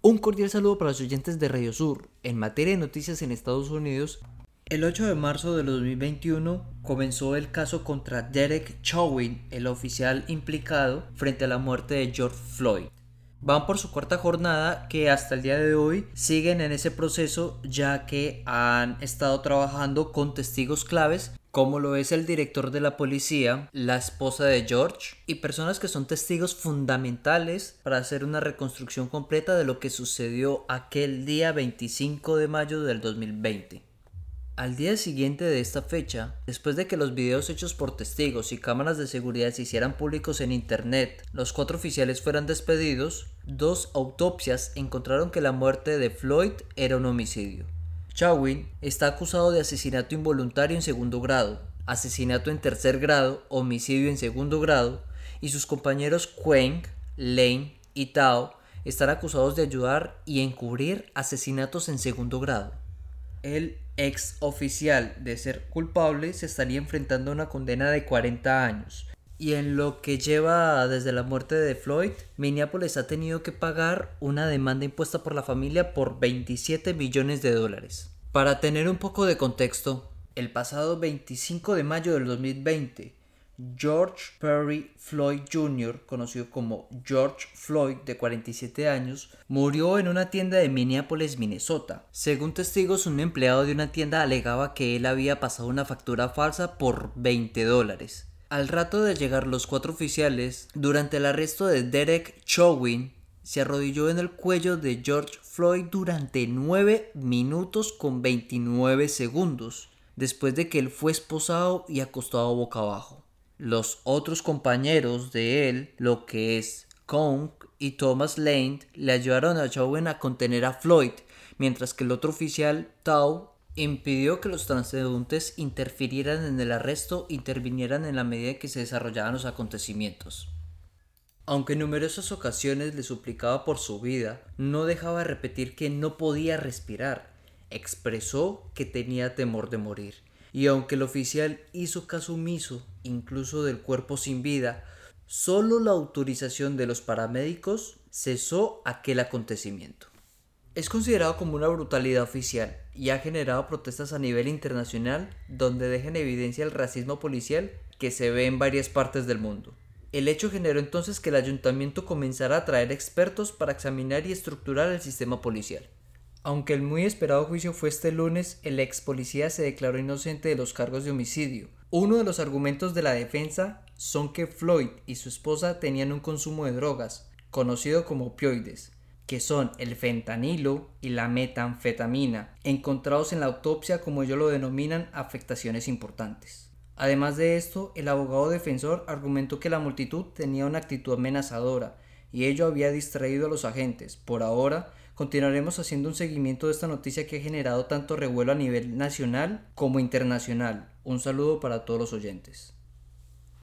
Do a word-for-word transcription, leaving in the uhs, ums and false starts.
Un cordial saludo para los oyentes de Radio Sur. En materia de noticias en Estados Unidos, el ocho de marzo de dos mil veintiuno comenzó el caso contra Derek Chauvin, el oficial implicado frente a la muerte de George Floyd. Van por su cuarta jornada que hasta el día de hoy siguen en ese proceso, ya que han estado trabajando con testigos claves como lo es el director de la policía, la esposa de George y personas que son testigos fundamentales para hacer una reconstrucción completa de lo que sucedió aquel día veinticinco de mayo del dos mil veinte. Al día siguiente de esta fecha, después de que los videos hechos por testigos y cámaras de seguridad se hicieran públicos en internet, los cuatro oficiales fueran despedidos, dos autopsias encontraron que la muerte de Floyd era un homicidio. Chauvin está acusado de asesinato involuntario en segundo grado, asesinato en tercer grado, homicidio en segundo grado, y sus compañeros Quang, Lane y Tao están acusados de ayudar y encubrir asesinatos en segundo grado. El ex oficial, de ser culpable, se estaría enfrentando a una condena de cuarenta años. Y en lo que lleva desde la muerte de Floyd, Minneapolis ha tenido que pagar una demanda impuesta por la familia por veintisiete millones de dólares. Para tener un poco de contexto, el pasado veinticinco de mayo del dos mil veinte, George Perry Floyd junior, conocido como George Floyd, de cuarenta y siete años, murió en una tienda de Minneapolis, Minnesota. Según testigos, un empleado de una tienda alegaba que él había pasado una factura falsa por veinte dólares. Al rato de llegar los cuatro oficiales, durante el arresto de Derek Chauvin, se arrodilló en el cuello de George Floyd durante nueve minutos con veintinueve segundos, después de que él fue esposado y acostado boca abajo. Los otros compañeros de él, lo que es Kong y Thomas Lane, le ayudaron a Chauvin a contener a Floyd, mientras que el otro oficial, Tao, impidió que los transeúntes interfirieran en el arresto e intervinieran en la medida que se desarrollaban los acontecimientos. Aunque en numerosas ocasiones le suplicaba por su vida, no dejaba de repetir que no podía respirar. Expresó que tenía temor de morir. Y aunque el oficial hizo caso omiso, incluso del cuerpo sin vida, solo la autorización de los paramédicos cesó aquel acontecimiento. Es considerado como una brutalidad oficial y ha generado protestas a nivel internacional donde deja en evidencia el racismo policial que se ve en varias partes del mundo. El hecho generó entonces que el ayuntamiento comenzara a traer expertos para examinar y estructurar el sistema policial. Aunque el muy esperado juicio fue este lunes, el ex policía se declaró inocente de los cargos de homicidio. Uno de los argumentos de la defensa son que Floyd y su esposa tenían un consumo de drogas, conocido como opioides, que son el fentanilo y la metanfetamina, encontrados en la autopsia, como ellos lo denominan, afectaciones importantes. Además de esto, el abogado defensor argumentó que la multitud tenía una actitud amenazadora y ello había distraído a los agentes. Por ahora, continuaremos haciendo un seguimiento de esta noticia que ha generado tanto revuelo a nivel nacional como internacional. Un saludo para todos los oyentes.